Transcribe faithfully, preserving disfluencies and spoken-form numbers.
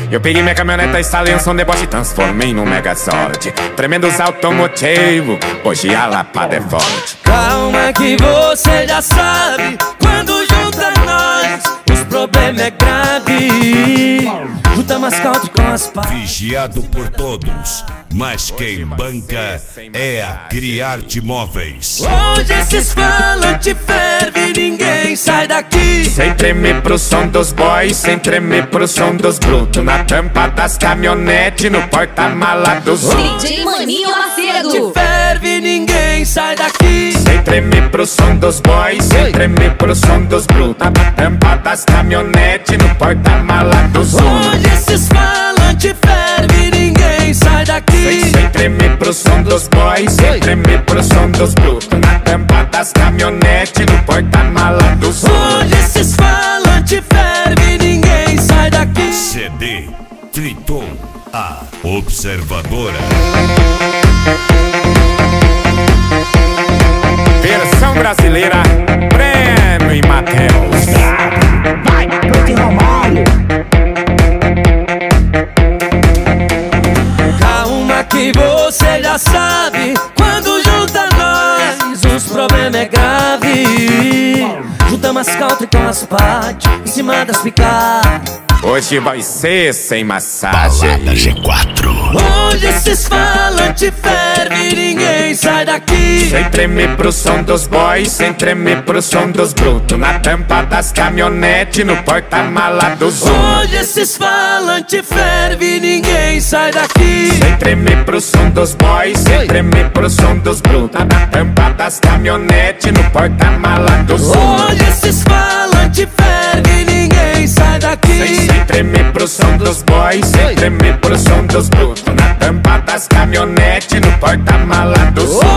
Eu peguei minha caminhoneta, instalei um som deboche e transformei num Megazord. Tremendos automotivo, hoje a lapada é forte. Calma que você já sabe, quando junta nós, os problemas é grave. Junta mascalde com as pás. Vigiado por todos, mas quem banca é a Criarte Móveis. Hoje esses falantes ferve, ninguém sai daqui. Sem tremer pro som dos boys, sem tremer pro som dos brutos. Na tampa das caminhonetes, no porta-mala dos outros. D J Maninho Macedo. Ferve, ninguém sai daqui. Sem tremer pro som dos boys, sem tremer pro som dos brutos. Na tampa das caminhonetes, no porta-mala dos outros. Hoje esses falantes ferve, ninguém sai daqui. Sem, sem tremer pro som dos boys, sem tremer pro som dos brutos. Na tampa das caminhonetes, no porta-mala dos outros. Hoje esses falantes ferve, ninguém sai daqui. C D Triton, a observadora. Versão brasileira, Breno e Matheus. Vai, Bruto Romário. Calma que você já sabe, quando junta nós, os problemas é grave. Junta mascaltre com as pates, em cima das picas. Hoje vai ser sem massagem. Balada G quatro. Hoje esses falantes ferve, ninguém sai daqui. Sem tremer pro som dos boys, sem tremer pro som dos brutos. Na tampa das caminhonetes, no porta-mala dos outros. Hoje esses falantes ferve, ninguém sai daqui. Sem tremer pro som dos boys, sem tremer pro som dos brutos. Na tampa das caminhonetes, no porta-mala dos outros. Hoje esses falantes ferve, ninguém sai daqui. Sem, sem tremer pro som dos boys, sem tremer pro som dos brutos. Na tampa das caminhonetes, no porta-mala dos outros.